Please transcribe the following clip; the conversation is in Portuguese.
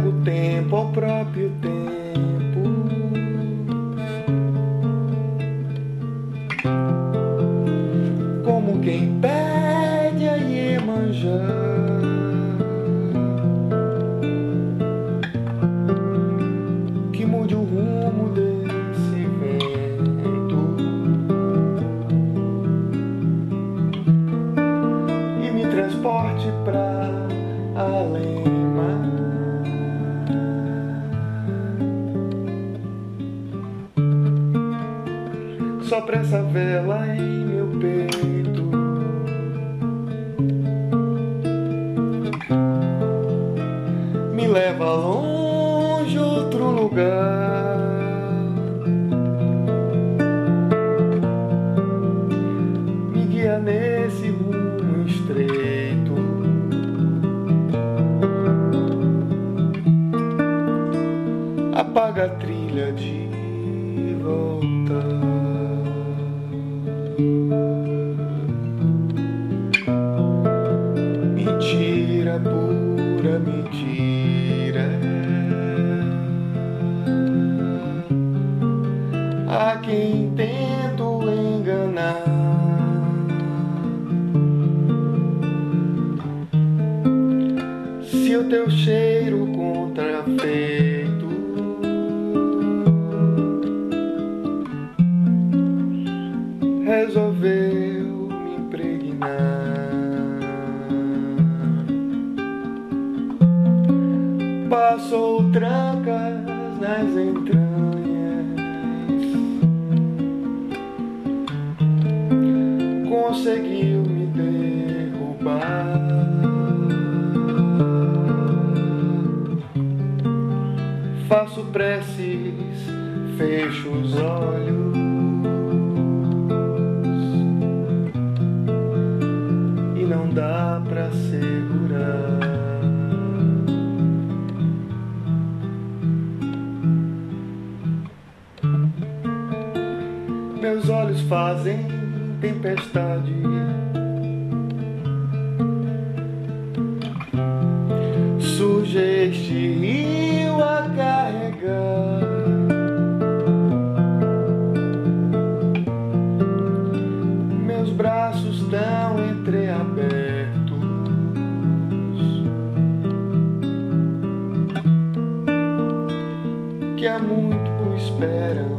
entrego o tempo ao próprio tempo. Como quem pede a Iemanjá que mude o rumo desse vento e me transporte pra além-mar. Sopra essa vela em meu peito, me leva longe outro lugar, me guia nesse rumo estreito, apaga a trilha de volta. Mentira, pura mentira, a quem tento enganar. Se o teu cheiro contrafeito resolveu me impregnar, passou trancas nas entranhas, conseguiu me derrubar. Faço preces, fecho os olhos e não dá pra segurar. Meus olhos fazem tempestade, surge este rio a carregar. Meus braços tão entreabertos, que há muito esperam